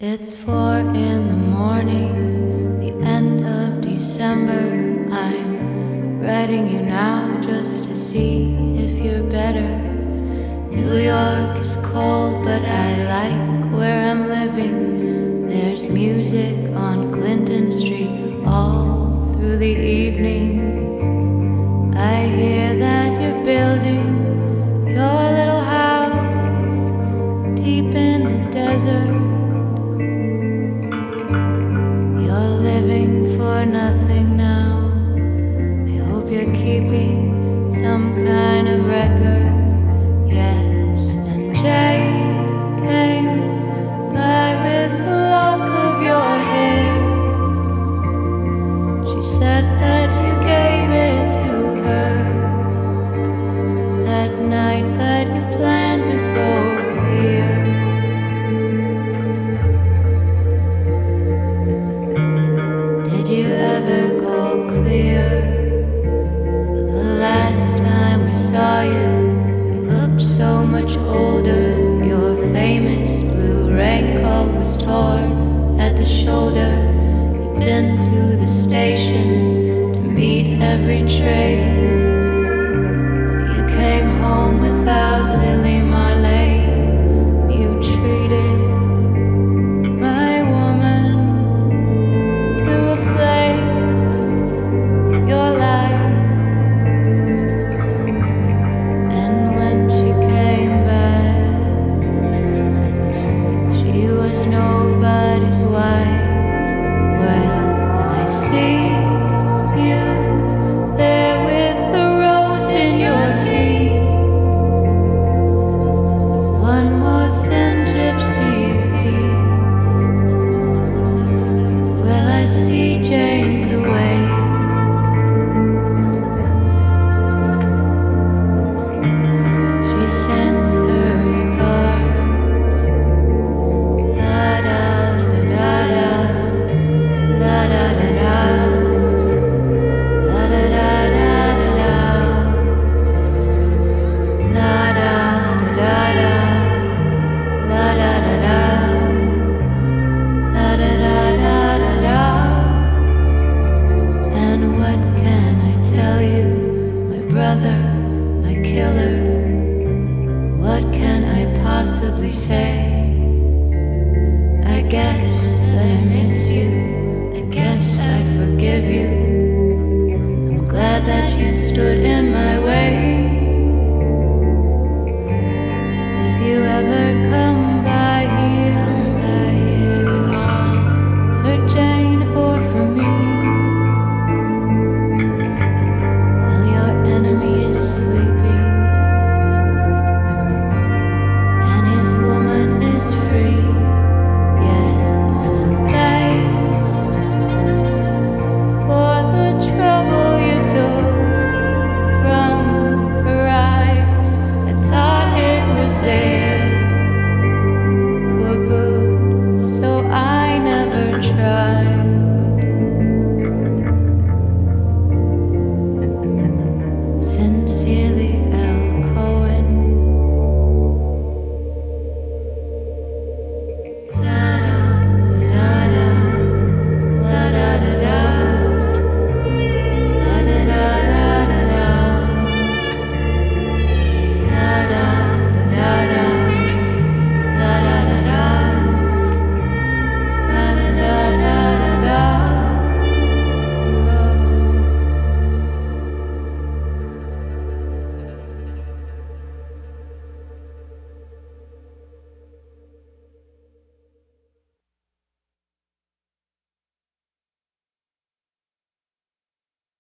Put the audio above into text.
It's 4 in the morning, the end of December. I'm writing you now just to see if you're better. New York is cold, but I like where I'm living. There's music on Clinton Street all through the evening. I hear that you're building your little house deep in the desert. You're living for nothing now. I hope you're keeping some kind of record. Yes, and Jay came by with the lock of your hair. She said that you gave it to her that night that you planned to go clear. Did you ever go clear? The last time we saw you, you looked so much older. Your famous blue raincoat was torn at the shoulder. You'd been to the station to meet every train. You came home without Lily Marlene. You treated my woman to a flake of your life. And when she came back, she was nobody's wife. Well, I see you there with the rose in your teeth. One more thin gypsy thief. Well, I see James awake. She sends her regards. La da da da da. La da da da. La da da da da da. La da da da da. La da da da. La da da da da da. And what can I tell you, my brother, my killer? What can I possibly say? I guess